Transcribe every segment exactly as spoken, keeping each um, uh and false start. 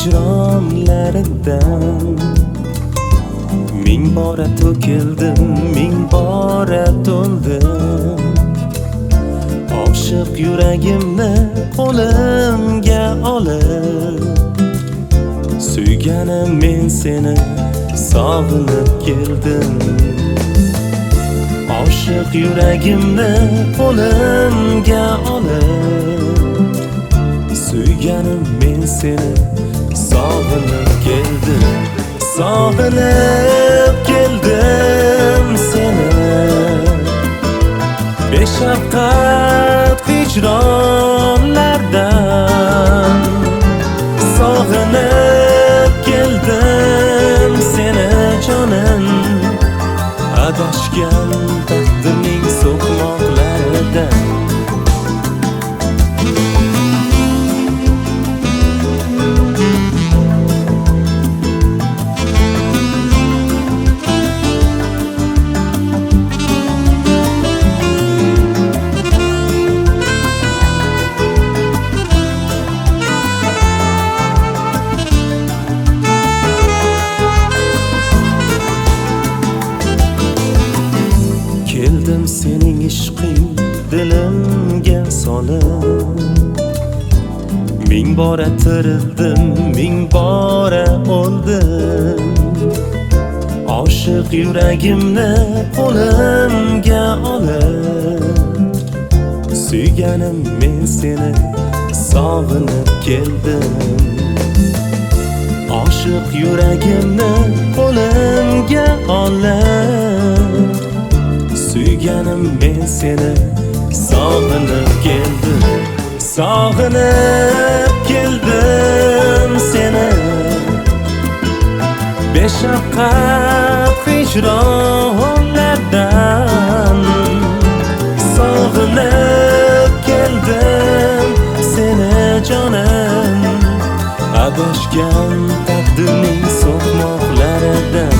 hicronlaridan ming bora to'kildim, ming bora to'ldim. Oshiq yuragimni qo'limga olib, suyganim men seni sog'inib keldim. Oshiq yuragimni qo'limga olib, suyganim men seni sog'inib keldim. Sog'inib keldim seni, beshafqat hicronlardan. Sog'inib keldim seni jonim, adashgan taqdirning so'qmoqlaridan. Keldim sening ishqing dilimga solib, ming bora tirildim, ming bora o'ldim. Oshiq yuragimni qo'limga olib, suyganim men seni sog'inib keldim. Oshiq yuragimni qo'limga olib, suyganim men seni sog'inib keldim. Sog'inib keldim seni, beshafqat hicronlardan. Sog'inib keldim seni jonim, adashgan taqdirning so'qmoqlaridan.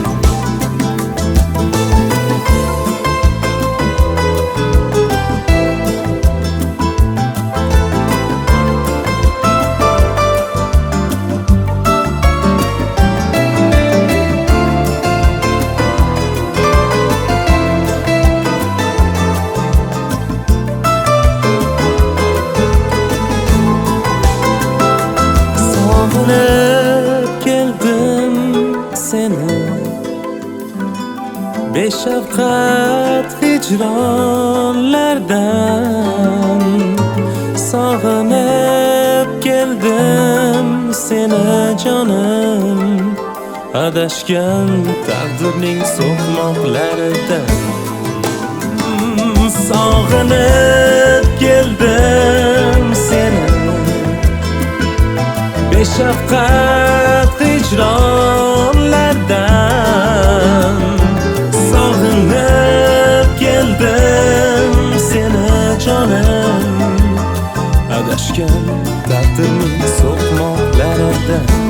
Sog'inib keldim seni, beshafqat hicronlardan. Sog'inib keldim seni jonim, adashgan taqdirning so'qmoqlaridan. Sog'inib keldim seni, beshafqat hicronlardan. Sog'inib keldim seni jonim, adashgan taqdirning so'qmoqlaridan.